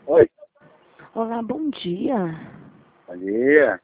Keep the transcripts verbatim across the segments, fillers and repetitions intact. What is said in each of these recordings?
Oi, Olá, bom dia. bom dia.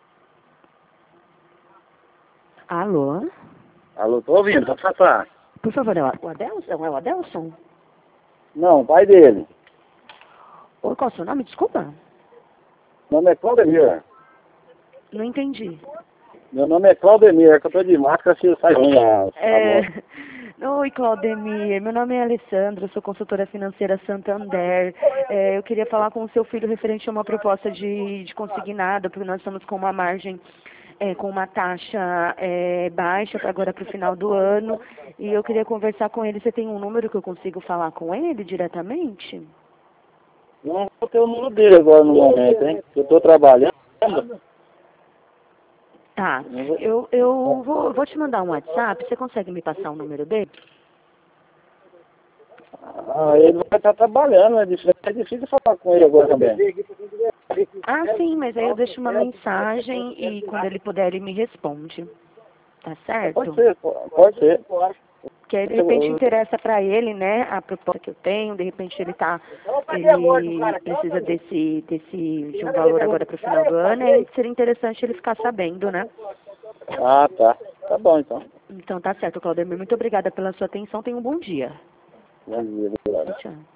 Alô? Alô, tô ouvindo, pode passar. Por favor, é o o Adelson? É o Adelson? Não, o pai dele. Oi, qual é o seu nome? Desculpa. Meu nome é Claudemir. Não entendi. Meu nome é Claudemir, é que eu tô de máscara, se sai ruim a, a voz. É... Oi, Claudemir. Meu nome é Alessandra, eu sou consultora financeira Santander. É, eu queria falar com o seu filho referente a uma proposta de, de consignado, porque nós estamos com uma margem, é, com uma taxa é, baixa agora para o final do ano. E eu queria conversar com ele. Você tem um número que eu consigo falar com ele diretamente? Não vou ter o número dele agora no momento, hein? Eu tô trabalhando. Tá, Não vou- eu, eu vou, vou te mandar um WhatsApp, você consegue me passar o número dele? Ah, ele vai estar trabalhando, é difícil, é difícil falar com ele agora também. Ah, sim, mas aí eu deixo uma mensagem e quando ele puder ele me responde, tá Pode certo? ser, po- pode ser. Que aí de repente interessa pra ele, né, a proposta que eu tenho, de repente ele tá, ele precisa desse, desse, de um valor agora pro final do ano, aí seria interessante ele ficar sabendo, né? Ah, tá. Tá bom, então. Então tá certo, Claudemir, muito obrigada pela sua atenção, tenha um bom dia. Bom dia, obrigado. Tchau.